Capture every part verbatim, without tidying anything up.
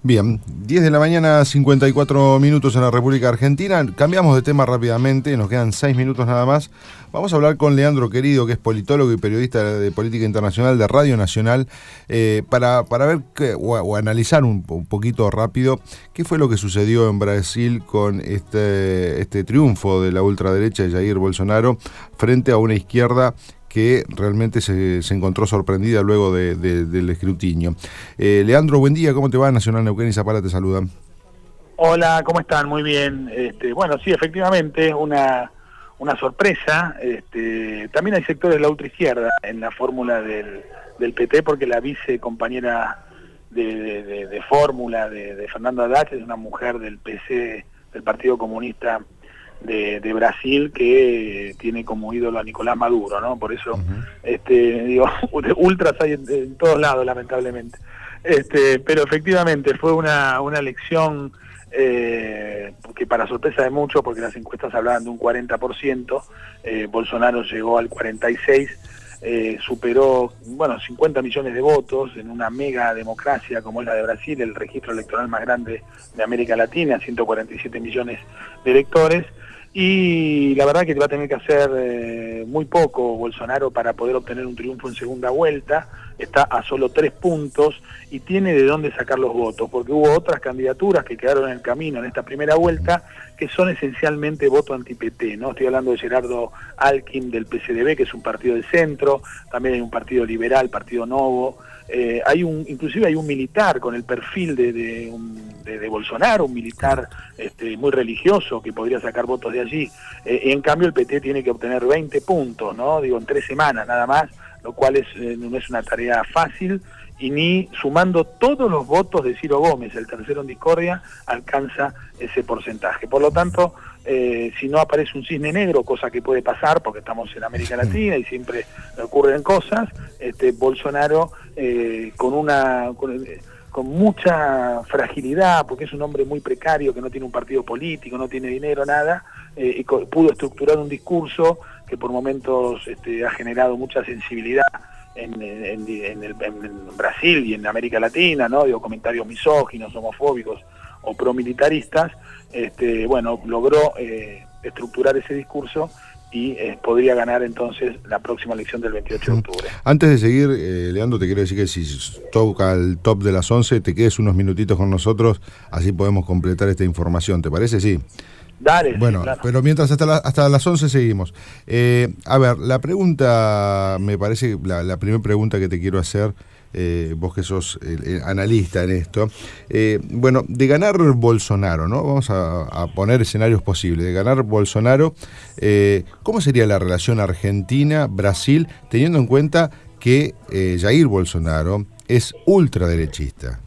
Bien, diez de la mañana, cincuenta y cuatro minutos en la República Argentina. Cambiamos de tema rápidamente, nos quedan seis minutos nada más. Vamos a hablar con Leandro Querido, que es politólogo y periodista de política internacional de Radio Nacional, eh, para, para ver que, o, o analizar un, un poquito rápido qué fue lo que sucedió en Brasil con este, este triunfo de la ultraderecha de Jair Bolsonaro frente a una izquierda que realmente se, se encontró sorprendida luego de, de, del escrutinio. Eh, Leandro, buen día, ¿cómo te va? Nacional Neuquén y Zapala te saludan. Hola, ¿cómo están? Muy bien. Este, bueno, sí, efectivamente, una, una sorpresa. Este, también hay sectores de la ultraizquierda en la fórmula del, del P T, porque la vice compañera de, de, de, de fórmula de, de Fernando Haddad es una mujer del P C, del Partido Comunista De, de Brasil, que tiene como ídolo a Nicolás Maduro, ¿no? Por eso, uh-huh. este, digo, ultras hay en, en todos lados, lamentablemente. Este, pero efectivamente fue una, una elección eh, que para sorpresa de muchos, porque las encuestas hablaban de un cuarenta por ciento, eh, Bolsonaro llegó al cuarenta y seis por ciento, eh, superó, bueno, cincuenta millones de votos en una mega democracia como es la de Brasil, el registro electoral más grande de América Latina, ciento cuarenta y siete millones de electores. Y la verdad que va a tener que hacer eh, muy poco Bolsonaro para poder obtener un triunfo en segunda vuelta. Está a solo tres puntos y tiene de dónde sacar los votos, porque hubo otras candidaturas que quedaron en el camino en esta primera vuelta que son esencialmente voto anti-P T, ¿no? Estoy hablando de Gerardo Alckmin del P C D B, que es un partido de centro, también hay un partido liberal, Partido Novo. Eh, hay un, inclusive hay un militar con el perfil de, de, un, de, de Bolsonaro, un militar este, muy religioso que podría sacar votos de allí. Eh, en cambio el P T tiene que obtener veinte puntos, ¿no? Digo, en tres semanas nada más, lo cual es, eh, no es una tarea fácil, y ni sumando todos los votos de Ciro Gómez, el tercero en discordia, alcanza ese porcentaje. Por lo tanto, eh, si no aparece un cisne negro, cosa que puede pasar porque estamos en América Latina y siempre ocurren cosas, este, Bolsonaro eh, con una con, con mucha fragilidad, porque es un hombre muy precario, que no tiene un partido político, no tiene dinero, nada, eh, y pudo estructurar un discurso que por momentos este, ha generado mucha sensibilidad En, en, en, el, en Brasil y en América Latina, ¿no? Digo, comentarios misóginos, homofóbicos o promilitaristas. Este, bueno, logró eh, estructurar ese discurso y eh, podría ganar entonces la próxima elección del veintiocho de octubre. Antes de seguir, eh, Leandro, te quiero decir que si toca el top de las once, te quedes unos minutitos con nosotros, así podemos completar esta información, ¿te parece? Sí. Dale, bueno, sí, claro. Pero mientras hasta, la, hasta las once seguimos. Eh, a ver, la pregunta, me parece, la, la primera pregunta que te quiero hacer, eh, vos que sos el, el analista en esto, eh, bueno, de ganar Bolsonaro, ¿no? Vamos a, a poner escenarios posibles. De ganar Bolsonaro, eh, ¿cómo sería la relación Argentina-Brasil, teniendo en cuenta que eh, Jair Bolsonaro es ultraderechista?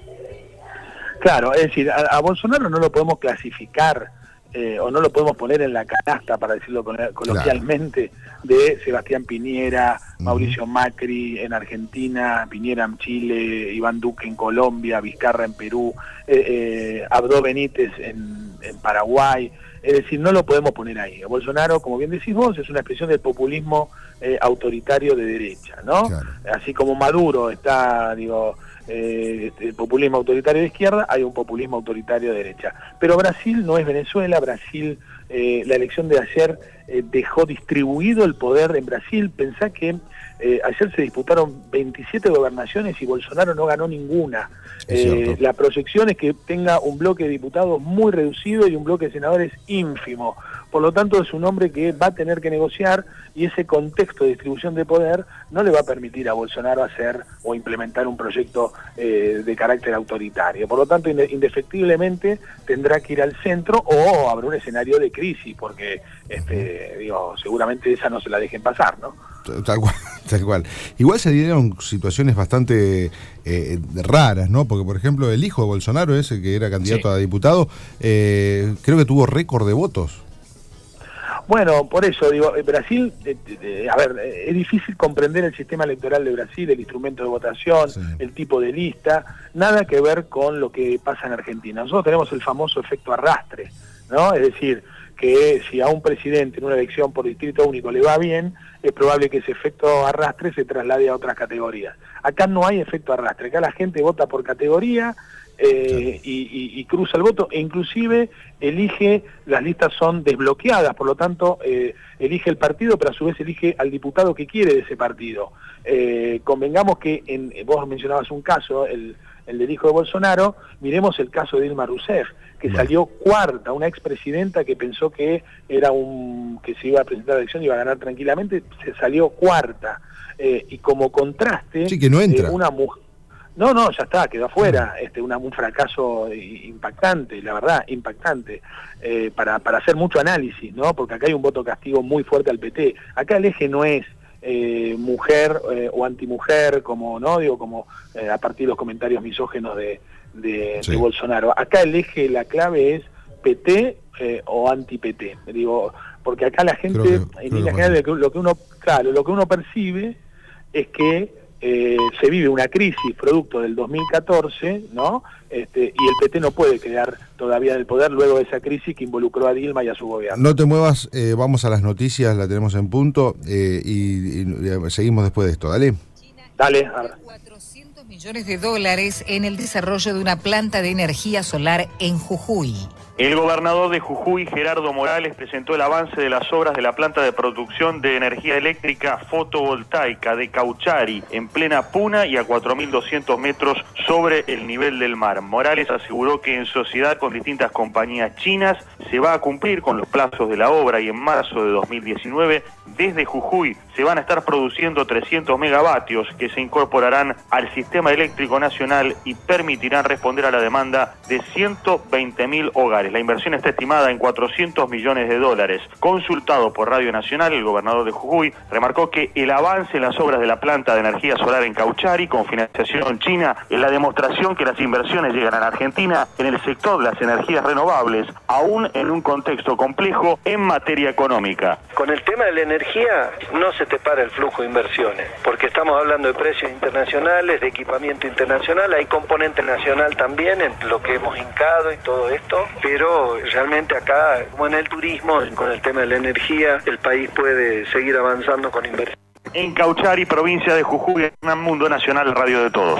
Claro, es decir, a, a Bolsonaro no lo podemos clasificar Eh, o no lo podemos poner en la canasta, para decirlo coloquialmente, claro, de Sebastián Piñera, Mauricio uh-huh. Macri en Argentina, Piñera en Chile, Iván Duque en Colombia, Vizcarra en Perú, eh, eh, Abdo Benítez en, en Paraguay. Es decir, no lo podemos poner ahí. Bolsonaro, como bien decís vos, es una expresión del populismo eh, autoritario de derecha, ¿no? Claro. Así como Maduro está, digo, eh, el populismo autoritario de izquierda, hay un populismo autoritario de derecha. Pero Brasil no es Venezuela. Brasil, eh, la elección de ayer eh, dejó distribuido el poder en Brasil. Pensá que eh, ayer se disputaron veintisiete gobernaciones y Bolsonaro no ganó ninguna. Eh, la proyección es que tenga un bloque de diputados muy reducido y un bloque de senadores ínfimo. Por lo tanto, es un hombre que va a tener que negociar, y ese contexto de distribución de poder no le va a permitir a Bolsonaro hacer o implementar un proyecto eh, de carácter autoritario. Por lo tanto, indefectiblemente tendrá que ir al centro o habrá un escenario de crisis, porque este, digo, seguramente esa no se la dejen pasar, ¿no? Tal cual, tal cual. Igual se dieron situaciones bastante eh, raras, ¿no? Porque, por ejemplo, el hijo de Bolsonaro, ese que era candidato sí. a diputado, eh, creo que tuvo récord de votos. Bueno, por eso digo, Brasil, eh, eh, a ver, eh, es difícil comprender el sistema electoral de Brasil, el instrumento de votación, sí. el tipo de lista, nada que ver con lo que pasa en Argentina. Nosotros tenemos el famoso efecto arrastre, ¿no? Es decir, que si a un presidente en una elección por distrito único le va bien, es probable que ese efecto arrastre se traslade a otras categorías. Acá no hay efecto arrastre, acá la gente vota por categoría, eh, y, y, y cruza el voto, e inclusive elige, las listas son desbloqueadas, por lo tanto eh, elige el partido, pero a su vez elige al diputado que quiere de ese partido. Eh, convengamos que, en, vos mencionabas un caso, el, el del hijo de Bolsonaro, miremos el caso de Dilma Rousseff, que bueno. salió cuarta, una expresidenta que pensó que era un que se iba a presentar a la elección y iba a ganar tranquilamente, se salió cuarta. Eh, y como contraste, sí, que no entra. Eh, una mujer... No, no, ya está, quedó afuera, este, una, un fracaso impactante, la verdad, impactante, eh, para, para hacer mucho análisis, ¿no? Porque acá hay un voto castigo muy fuerte al P T. Acá el eje no es eh, mujer eh, o antimujer, como, ¿no? Digo, como eh, a partir de los comentarios misógenos de, de, sí. de Bolsonaro. Acá el eje, la clave es P T eh, o anti-P T. Digo, porque acá la gente, que, en línea general, lo que uno, claro, lo que uno percibe es que Eh, se vive una crisis producto del dos mil catorce, ¿no? Este, y el P T no puede quedar todavía en el poder luego de esa crisis que involucró a Dilma y a su gobierno. No te muevas, eh, vamos a las noticias, la tenemos en punto eh, y, y seguimos después de esto, dale. Dale, a ver. cuatrocientos millones de dólares en el desarrollo de una planta de energía solar en Jujuy. El gobernador de Jujuy, Gerardo Morales, presentó el avance de las obras de la planta de producción de energía eléctrica fotovoltaica de Cauchari, en plena Puna y a cuatro mil doscientos metros sobre el nivel del mar. Morales aseguró que en sociedad con distintas compañías chinas se va a cumplir con los plazos de la obra y en marzo de dos mil diecinueve desde Jujuy se van a estar produciendo trescientos megavatios que se incorporarán al sistema eléctrico nacional y permitirán responder a la demanda de ciento veinte mil hogares. La inversión está estimada en cuatrocientos millones de dólares. Consultado por Radio Nacional, el gobernador de Jujuy remarcó que el avance en las obras de la planta de energía solar en Cauchari, con financiación china, es la demostración que las inversiones llegan a la Argentina en el sector de las energías renovables, aún en un contexto complejo en materia económica. Con el tema de la energía no se te para el flujo de inversiones, porque estamos hablando de precios internacionales, de equipamiento internacional, hay componente nacional también en lo que hemos hincado y todo esto, pero realmente acá, como en el turismo, con el tema de la energía, el país puede seguir avanzando con inversión. En Cauchari, provincia de Jujuy, en Mundo Nacional, Radio de Todos.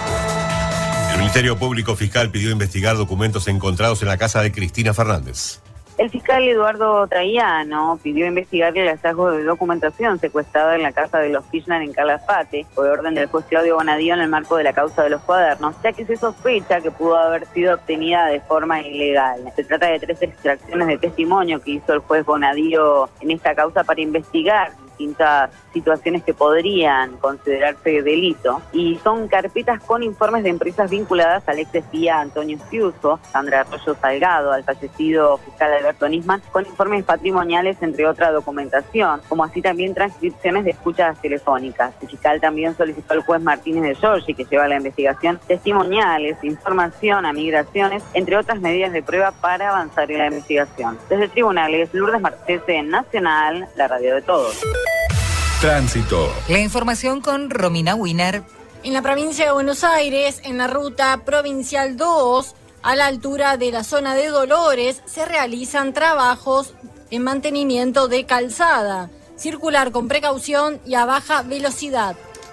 El Ministerio Público Fiscal pidió investigar documentos encontrados en la casa de Cristina Fernández. El fiscal Eduardo Traiano pidió investigar el hallazgo de documentación secuestrada en la casa de los Kirchner en Calafate, por orden del juez Claudio Bonadío en el marco de la causa de los cuadernos, ya que se sospecha que pudo haber sido obtenida de forma ilegal. Se trata de tres extracciones de testimonio que hizo el juez Bonadío en esta causa para investigar distintas situaciones que podrían considerarse delito, y son carpetas con informes de empresas vinculadas al ex espía Antonio Fiuso, Sandra Arroyo Salgado, al fallecido fiscal Alberto Nisman, con informes patrimoniales entre otra documentación, como así también transcripciones de escuchas telefónicas. El fiscal también solicitó al juez Martínez de Giorgi, que lleva la investigación, testimoniales, información a migraciones, entre otras medidas de prueba para avanzar en la investigación. Desde tribunales, Lourdes Marchese, Nacional, la radio de todos. Tránsito. La información con Romina Winer. En la provincia de Buenos Aires, en la ruta provincial dos, a la altura de la zona de Dolores, se realizan trabajos en mantenimiento de calzada. Circular con precaución y a baja velocidad.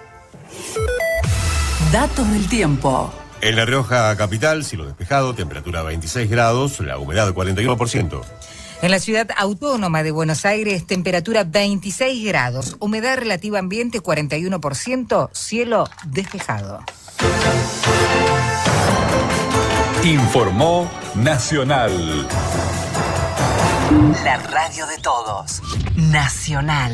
Datos del tiempo. En La Rioja capital, cielo despejado, temperatura veintiséis grados, la humedad cuarenta y uno por ciento. En la ciudad autónoma de Buenos Aires, temperatura veintiséis grados, humedad relativa ambiente cuarenta y uno por ciento, cielo despejado. Informó Nacional. La radio de todos. Nacional.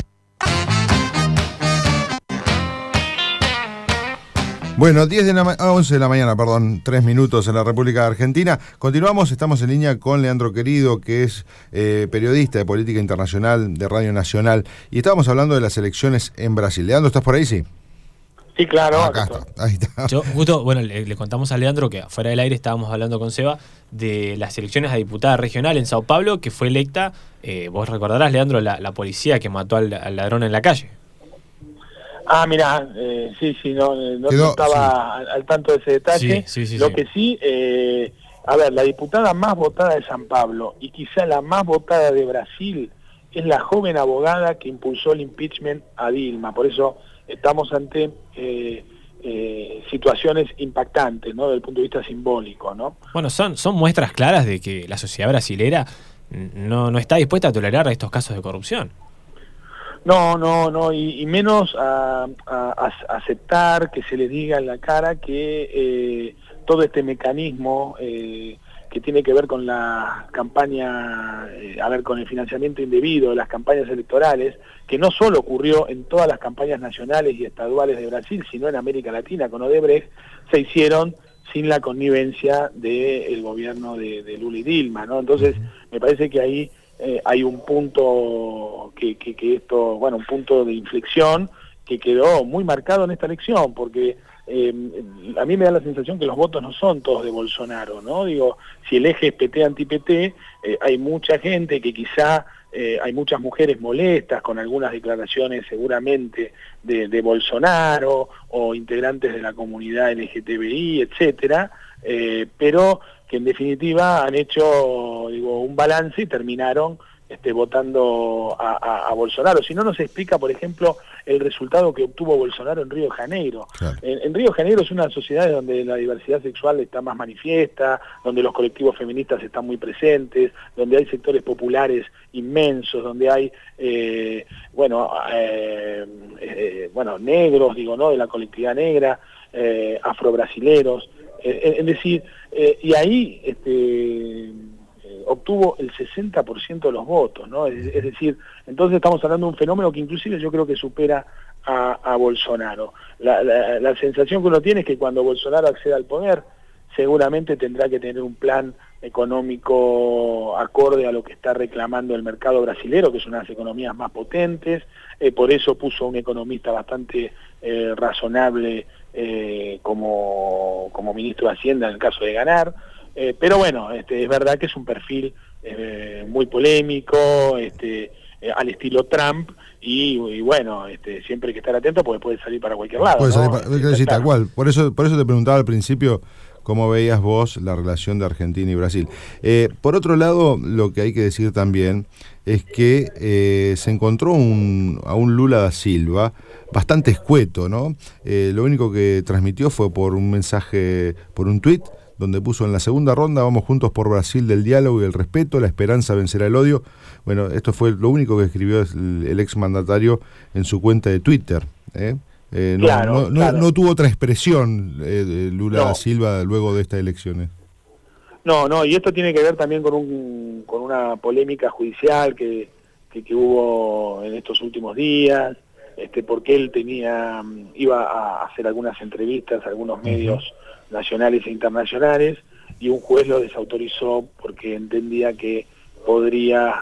Bueno, diez de la ma- once de la mañana, perdón, tres minutos en la República Argentina. Continuamos, estamos en línea con Leandro Querido, que es eh, periodista de política internacional de Radio Nacional, y estábamos hablando de las elecciones en Brasil. Leandro, ¿estás por ahí? Sí. Sí, claro. Acá está, ahí está. Yo, justo, bueno, le, le contamos a Leandro que fuera del aire estábamos hablando con Seba de las elecciones a diputada regional en Sao Paulo, que fue electa, eh, vos recordarás, Leandro, la, la policía que mató al, al ladrón en la calle. Ah, mirá, eh, sí, sí, no, no Quedó, estaba sí. al, al tanto de ese detalle. Sí, sí, sí, Lo sí. que sí, eh, a ver, la diputada más votada de San Pablo y quizá la más votada de Brasil es la joven abogada que impulsó el impeachment a Dilma. Por eso estamos ante eh, eh, situaciones impactantes, ¿no? Desde el punto de vista simbólico, ¿no? Bueno, son, son muestras claras de que la sociedad brasilera no, no está dispuesta a tolerar estos casos de corrupción. No, no, no, y, y menos a, a, a aceptar que se les diga en la cara que eh, todo este mecanismo eh, que tiene que ver con la campaña, eh, a ver, con el financiamiento indebido de las campañas electorales, que no solo ocurrió en todas las campañas nacionales y estaduales de Brasil, sino en América Latina con Odebrecht, se hicieron sin la connivencia del gobierno de, de Lula y Dilma, ¿no? Entonces, me parece que ahí eh, hay un punto que, que, que esto, bueno, un punto de inflexión que quedó muy marcado en esta elección, porque eh, a mí me da la sensación que los votos no son todos de Bolsonaro, ¿no? Digo, si el eje es P T anti-P T, eh, hay mucha gente que quizá, eh, hay muchas mujeres molestas con algunas declaraciones seguramente de, de Bolsonaro, o integrantes de la comunidad L G T B I, etcétera, eh, pero que en definitiva han hecho, digo, un balance y terminaron este, votando a, a, a Bolsonaro. Si no, nos explica, por ejemplo, el resultado que obtuvo Bolsonaro en Río de Janeiro. Claro. En, en Río de Janeiro es una sociedad donde la diversidad sexual está más manifiesta, donde los colectivos feministas están muy presentes, donde hay sectores populares inmensos, donde hay, eh, bueno, eh, eh, bueno, negros, digo, ¿no?, de la colectividad negra, eh, afrobrasileros, eh, es decir, eh, y ahí este, obtuvo el sesenta por ciento de los votos, ¿no? Es, es decir, entonces estamos hablando de un fenómeno que inclusive yo creo que supera a, a Bolsonaro. La, la, la sensación que uno tiene es que cuando Bolsonaro acceda al poder, seguramente tendrá que tener un plan económico acorde a lo que está reclamando el mercado brasilero, que es una de las economías más potentes, eh, por eso puso a un economista bastante eh, razonable eh, como, como ministro de Hacienda en el caso de ganar. Eh, pero bueno, este, es verdad que es un perfil eh, muy polémico, este, eh, al estilo Trump, y, y bueno, este, siempre hay que estar atento porque puede salir para cualquier lado. Puede salir ¿no? para, este, sí, tal cual. Por eso, por eso te preguntaba al principio cómo veías vos la relación de Argentina y Brasil. Eh, por otro lado, lo que hay que decir también es que eh, se encontró un, a un Lula da Silva bastante escueto, ¿no? Eh, lo único que transmitió fue por un mensaje, por un tuit, donde puso: en la segunda ronda vamos juntos por Brasil del diálogo y el respeto, la esperanza vencerá el odio. Bueno, esto fue lo único que escribió el, el exmandatario en su cuenta de Twitter, ¿eh? Eh, no, claro, no, claro. no, no tuvo otra expresión eh, de Lula no. da Silva luego de estas elecciones. No, no, y esto tiene que ver también con un con una polémica judicial que, que, que hubo en estos últimos días, este, porque él tenía iba a hacer algunas entrevistas a algunos medios uh-huh. nacionales e internacionales, y un juez lo desautorizó porque entendía que podría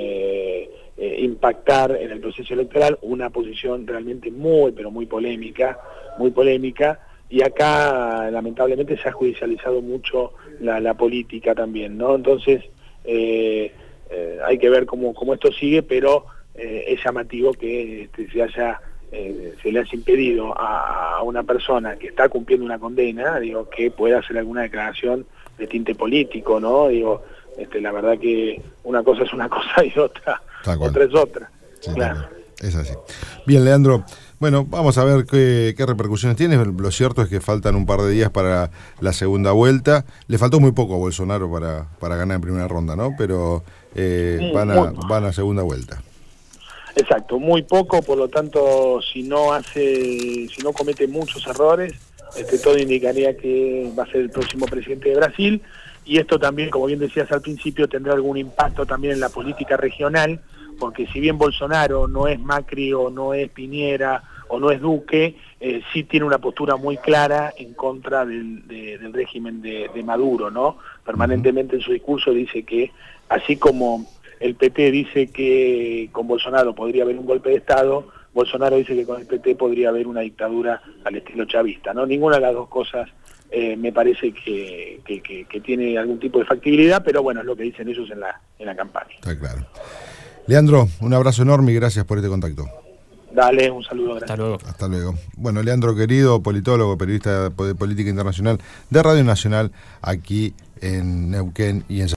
eh, eh, impactar en el proceso electoral, una posición realmente muy, pero muy polémica, muy polémica, y acá lamentablemente se ha judicializado mucho la, la política también, ¿no? Entonces eh, eh, hay que ver cómo, cómo esto sigue, pero eh, es llamativo que este, se haya eh, se le haya impedido a, a una persona que está cumpliendo una condena, digo, que pueda hacer alguna declaración de tinte político, ¿no? Digo, este, la verdad que una cosa es una cosa y otra, otra es otra. Sí, claro. Es así. Bien, Leandro. Bueno, vamos a ver qué, qué repercusiones tiene. Lo cierto es que faltan un par de días para la segunda vuelta. Le faltó muy poco a Bolsonaro para, para ganar en primera ronda, ¿no? Pero eh, sí, van, a, van a segunda vuelta. Exacto, muy poco, por lo tanto, si no hace, si no comete muchos errores, este, todo indicaría que va a ser el próximo presidente de Brasil, y esto también, como bien decías al principio, tendrá algún impacto también en la política regional, porque si bien Bolsonaro no es Macri o no es Piñera o no es Duque, eh, sí tiene una postura muy clara en contra del, de, del régimen de, de Maduro, ¿no? Permanentemente en su discurso dice que, así como el P T dice que con Bolsonaro podría haber un golpe de Estado, Bolsonaro dice que con el P T podría haber una dictadura al estilo chavista, ¿no? Ninguna de las dos cosas eh, me parece que, que, que, que tiene algún tipo de factibilidad, pero bueno, es lo que dicen ellos en la, en la campaña. Está claro. Leandro, un abrazo enorme y gracias por este contacto. Dale, un saludo. Gracias. Hasta luego. Hasta luego. Bueno, Leandro querido, politólogo, periodista de política internacional de Radio Nacional, aquí en Neuquén y en